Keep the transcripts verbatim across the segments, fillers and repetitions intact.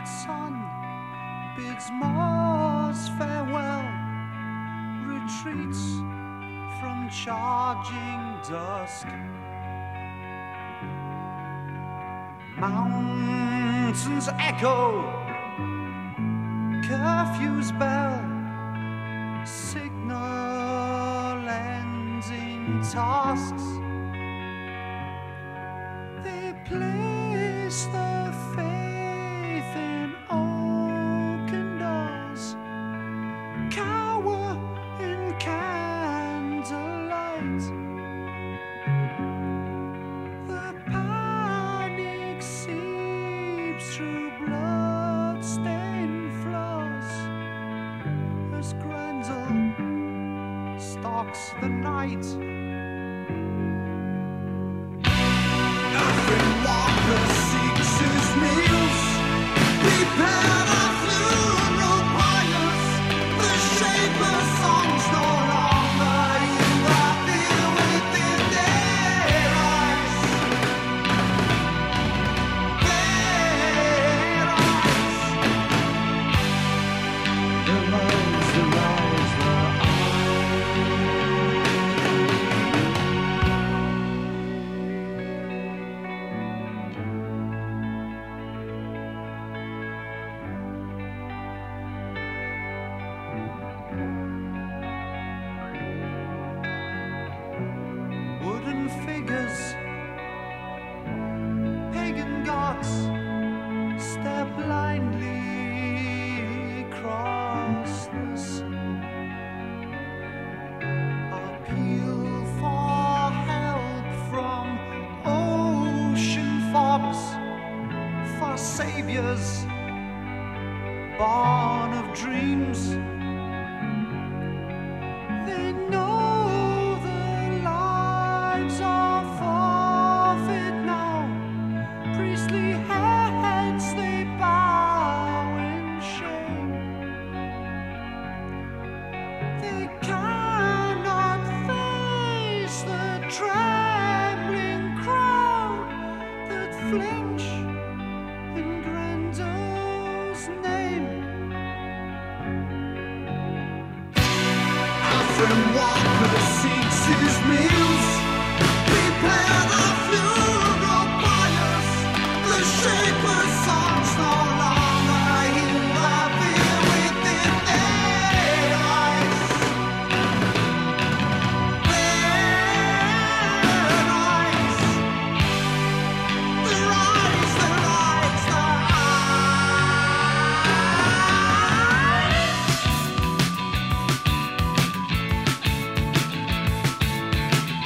sun bids Mars farewell, retreats from charging dusk. Mountains echo curfew's bell, signal ending tasks. They place their faith in oaken doors, cower in candlelight. The panic seeps through blood-stained floors as Grendel stalks the night. Nothing longer seeks his meals. Prepare the funeral pyres. The shapeless songs no longer interfere within their eyes. Their eyes. The moans arouse their wooden figures, pagan gods stare blindly across the sea. Appeal for help from ocean fogs, for saviors born of dreams. They know their lives are forfeit now. Priestly heads they bow in shame. They cannot face the trembling crowd that flinch in Grendel's name. Alfred Walker seeks his meals. Prepare the funeral pyres. The shapeless songs no longer interfere within their eyes. Their eyes. Their eyes, their eyes, their eyes.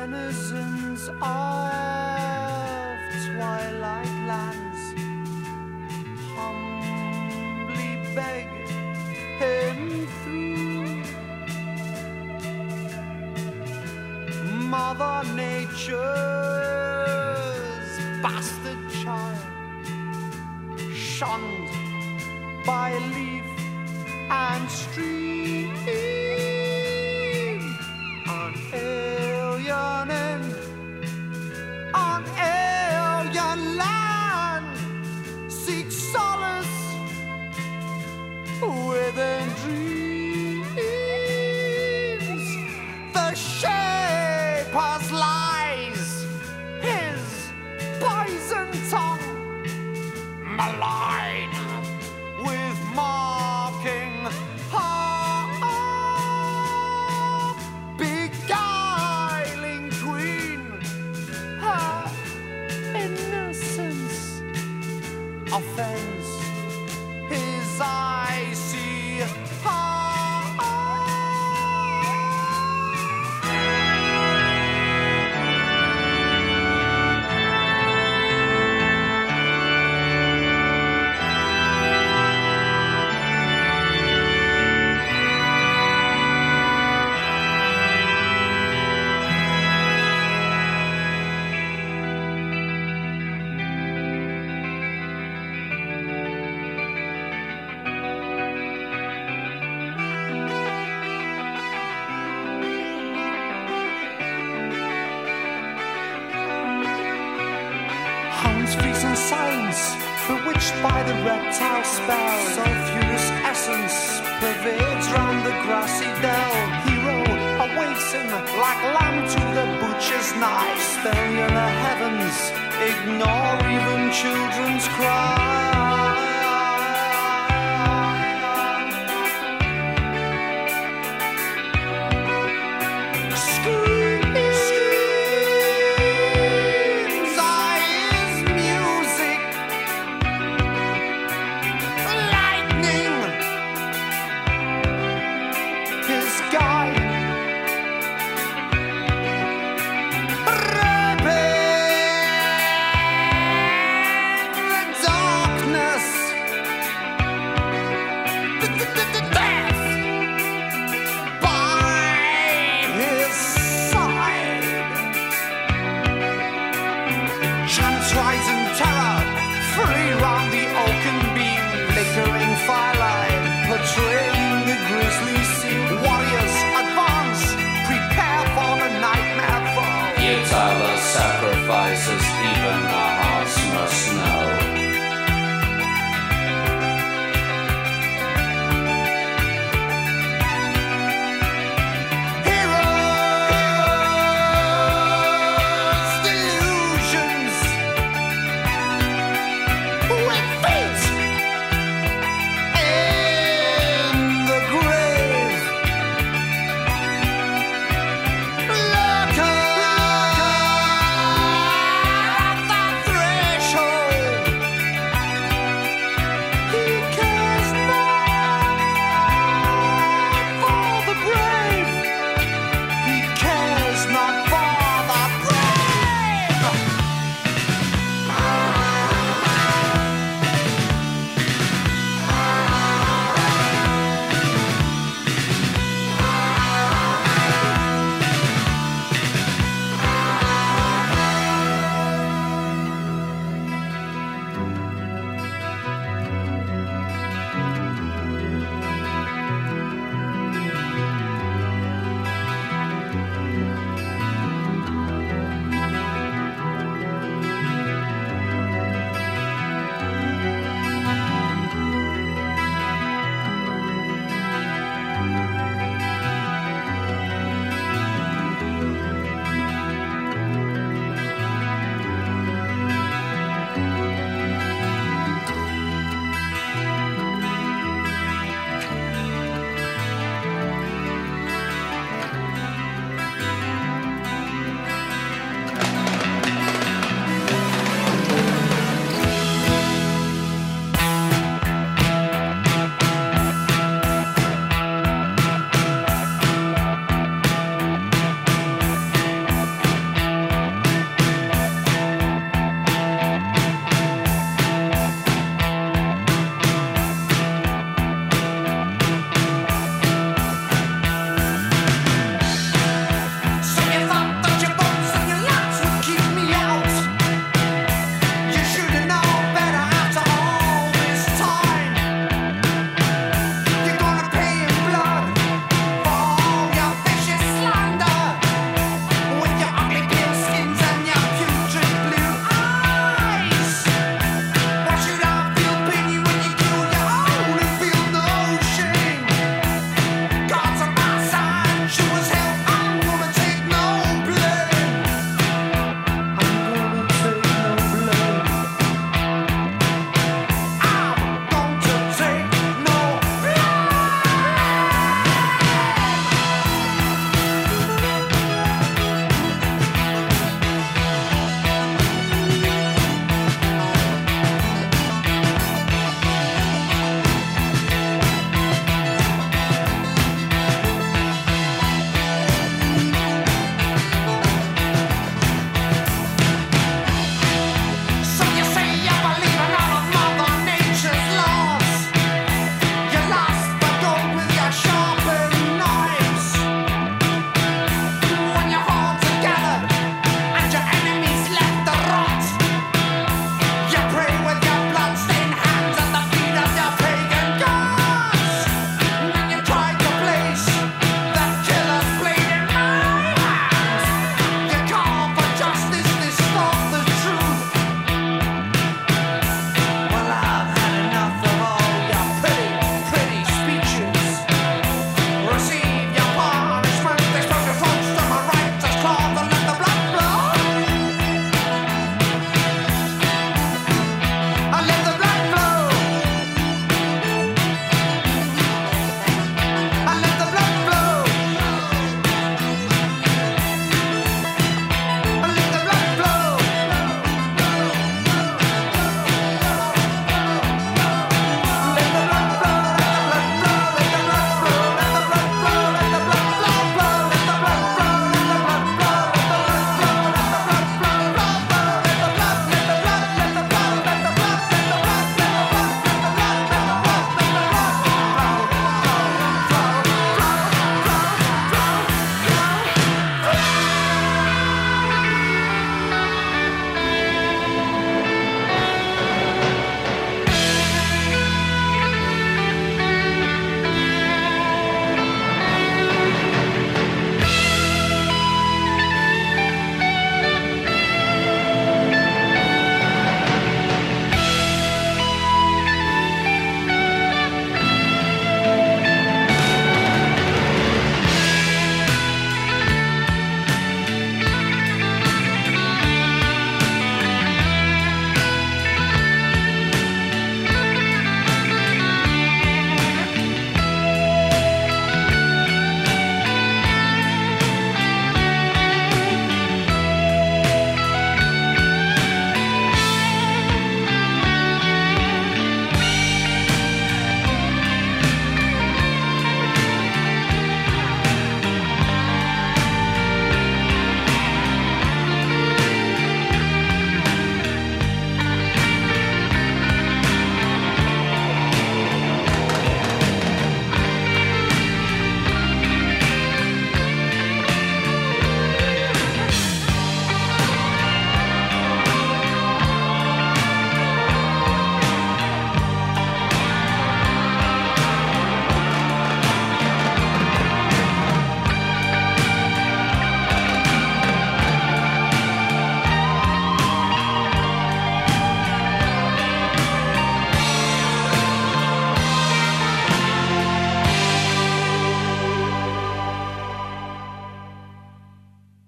denizens of twilight lands humbly beg him through. Mother Nature's bastard child, shunned by leaf and stream, an alien in an alien land, seeks solace within dreams. The shaper's lies, his poison tongue, malign with mocking heart, beguiling queen, her innocence offends his icy heart. Hounds freeze in silence, bewitched by the reptile spell. Sulphurous essence pervades round the grassy dell. Hero awaits him like lamb to the butcher's knife. Stellar heavens ignore even children's cry. Portraying the grisly scene. Warriors advance, prepare for the nightmare fall. Futile sacrifices, even our hearts must know.